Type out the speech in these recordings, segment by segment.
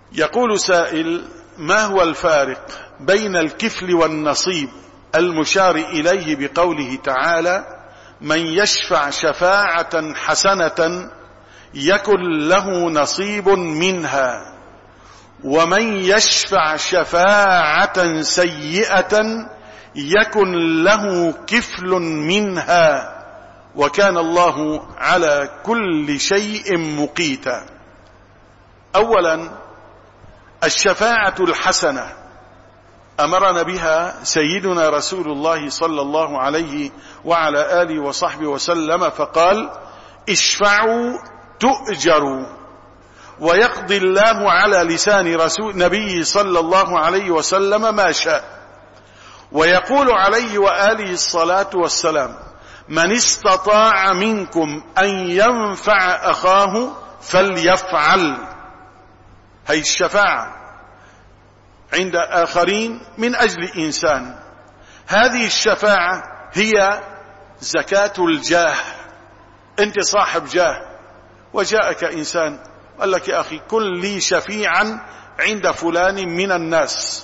يقول سائل: ما هو الفارق بين الكفل والنصيب المشار إليه بقوله تعالى: من يشفع شفاعة حسنة يكن له نصيب منها، ومن يشفع شفاعة سيئة يكن له كفل منها، وكان الله على كل شيء مقيتا؟ أولا، الشفاعة الحسنة أمرنا بها سيدنا رسول الله صلى الله عليه وعلى آله وصحبه وسلم، فقال: اشفعوا تؤجروا. ويقضي الله على لسان رسول نبيه صلى الله عليه وسلم ما شاء. ويقول عليه وآله الصلاة والسلام: من استطاع منكم أن ينفع أخاه فليفعل. هي الشفاعة عند آخرين من أجل إنسان. هذه الشفاعة هي زكاة الجاه. أنت صاحب جاه وجاءك إنسان قال لك: يا أخي كن لي شفيعا عند فلان من الناس.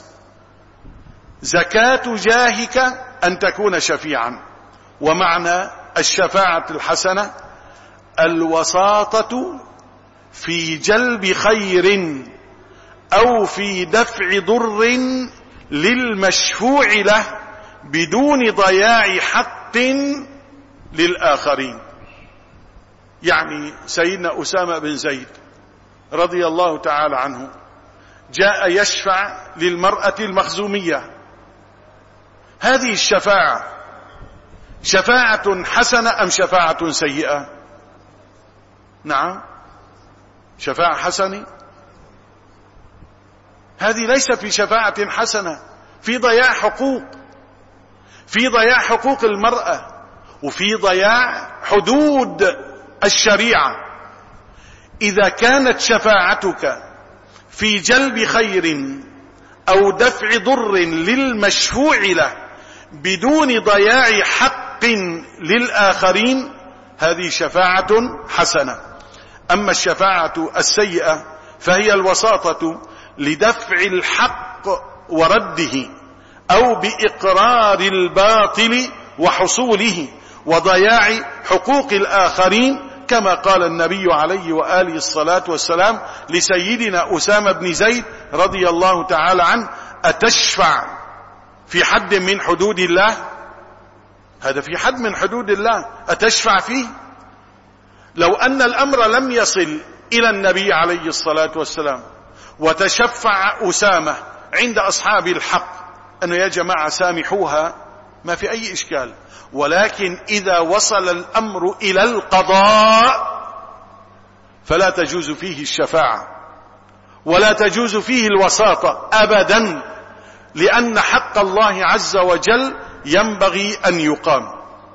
زكاة جاهك أن تكون شفيعا. ومعنى الشفاعة الحسنة الوساطة في جلب خير أو في دفع ضر للمشفوع له بدون ضياع حق للآخرين. يعني سيدنا أسامة بن زيد رضي الله تعالى عنه جاء يشفع للمرأة المخزومية. هذه الشفاعة شفاعة حسنة أم شفاعة سيئة؟ نعم، شفاعة حسنة. هذه ليس في شفاعة حسنة، في ضياع حقوق، في ضياع حقوق المرأة، وفي ضياع حدود الشريعة. إذا كانت شفاعتك في جلب خير أو دفع ضر للمشفوع له بدون ضياع حق للآخرين، هذه شفاعة حسنة. أما الشفاعة السيئة فهي الوساطة لدفع الحق ورده، أو بإقرار الباطل وحصوله وضياع حقوق الآخرين، كما قال النبي عليه وآله الصلاة والسلام لسيدنا أسامة بن زيد رضي الله تعالى عنه: أتشفع في حد من حدود الله؟ هذا في حد من حدود الله، أتشفع فيه؟ لو أن الأمر لم يصل إلى النبي عليه الصلاة والسلام وتشفع أسامة عند أصحاب الحق أنه يا جماعة سامحوها، ما في أي إشكال. ولكن إذا وصل الأمر إلى القضاء فلا تجوز فيه الشفاعة ولا تجوز فيه الوساطة أبدا، لأن حق الله عز وجل ينبغي أن يقام.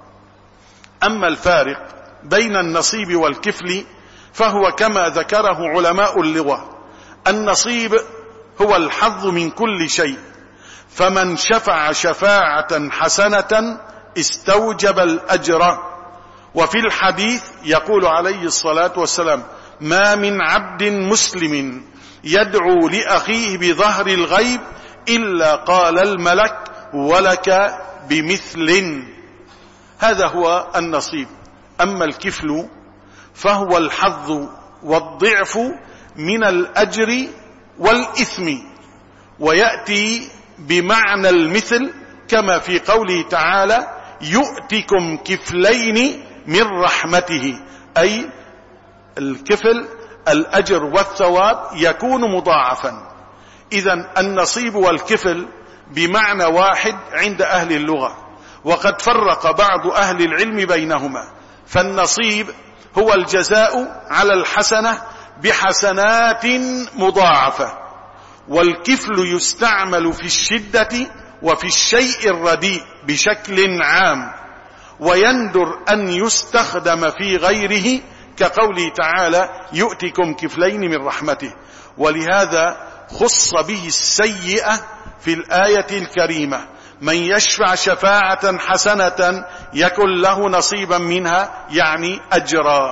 أما الفارق بين النصيب والكفل فهو كما ذكره علماء اللغة: النصيب هو الحظ من كل شيء، فمن شفع شفاعة حسنة استوجب الأجر. وفي الحديث يقول عليه الصلاة والسلام: ما من عبد مسلم يدعو لأخيه بظهر الغيب إلا قال الملك ولك بمثل. هذا هو النصيب. أما الكفل فهو الحظ والضعف من الأجر والإثم، ويأتي بمعنى المثل كما في قوله تعالى: يؤتكم كفلين من رحمته، أي الكفل الأجر والثواب يكون مضاعفا. إذن النصيب والكفل بمعنى واحد عند أهل اللغة، وقد فرق بعض أهل العلم بينهما. فالنصيب هو الجزاء على الحسنة بحسنات مضاعفة، والكفل يستعمل في الشدة وفي الشيء الرديء بشكل عام، ويندر أن يستخدم في غيره كقوله تعالى: يؤتكم كفلين من رحمته. ولهذا خص به السيئة في الآية الكريمة: من يشفع شفاعة حسنة يكن له نصيبا منها، يعني أجرا.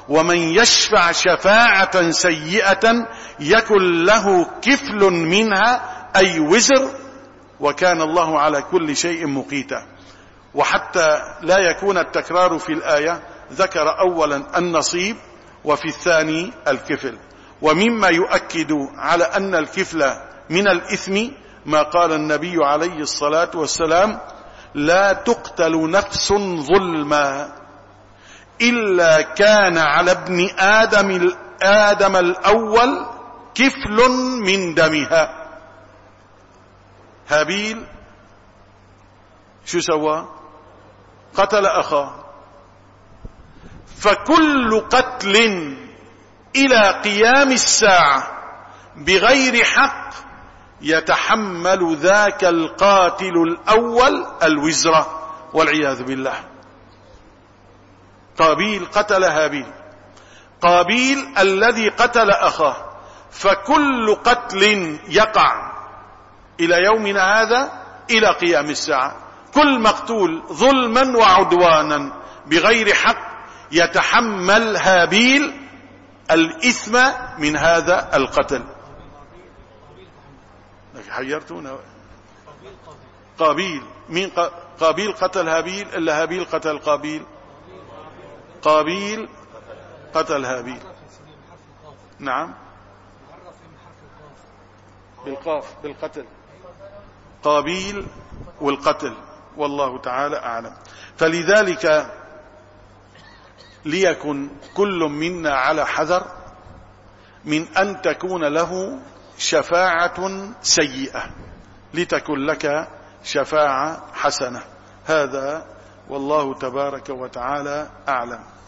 ومن يشفع شفاعة سيئة يكن له كفل منها أي وزر، وكان الله على كل شيء مقيتا. وحتى لا يكون التكرار في الآية ذكر أولا النصيب وفي الثاني الكفل. ومما يؤكد على أن الكفل من الإثم ما قال النبي عليه الصلاة والسلام: لا تقتل نفس ظلما إلا كان على ابن آدم الأول كفل من دمها. هابيل شو سوى؟ قتل أخاه، فكل قتل إلى قيام الساعة بغير حق يتحمل ذاك القاتل الأول الوزر والعياذ بالله. قابيل قتل هابيل، قابيل الذي قتل أخاه، فكل قتل يقع إلى يومنا هذا إلى قيام الساعة، كل مقتول ظلما وعدوانا بغير حق يتحمل هابيل الإثم من هذا القتل. حيرتونا. قابيل مين؟ قابيل قتل هابيل إلا هابيل قتل قابيل؟ قابيل قتل هابيل. نعم بالقاف بالقتل، قابيل والقتل، والله تعالى أعلم. فلذلك ليكن كل منا على حذر من أن تكون له شفاعة سيئة لتكن لك شفاعة حسنة. هذا والله تبارك وتعالى أعلم.